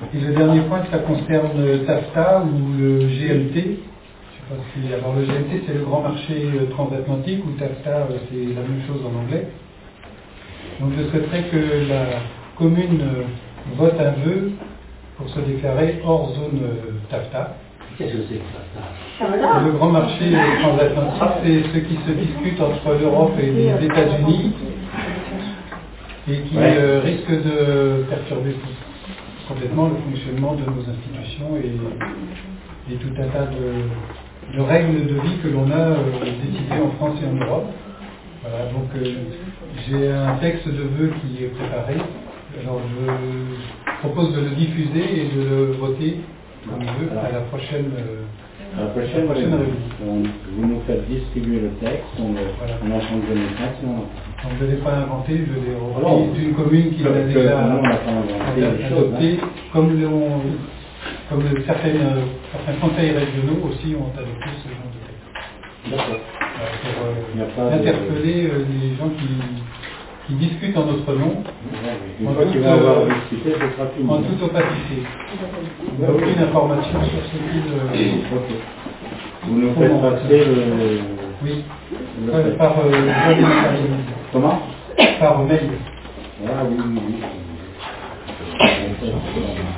Et le dernier point, ça concerne TAFTA ou le GMT. Je sais pas si... Alors le GMT, c'est le grand marché transatlantique, ou TAFTA, c'est la même chose en anglais. Donc je souhaiterais que la commune vote un vœu pour se déclarer hors zone TAFTA. Qu'est-ce que c'est que TAFTA? Le grand marché transatlantique, c'est ce qui se discute entre l'Europe et les États-Unis et qui risque de perturber complètement le fonctionnement de nos institutions et tout un tas de règles de vie que l'on a décidées en France et en Europe. Voilà, donc j'ai un texte de vœux qui est préparé. Alors je propose de le diffuser et de le voter comme vœu à la prochaine réunion. Vous nous faites distribuer le texte, on a changé de méthode. Donc je ne l'ai pas inventé, je l'ai repris d'une commune qui l'a déjà adopté, comme certains conseils régionaux aussi ont adopté ce genre de texte. D'accord. Pour interpeller les gens qui discutent en notre nom, en toute opacité. Il n'y a aucune information sur ce qu'ils... Vous nous faites passer le... Oui, par Comment? Par mail. Ah oui.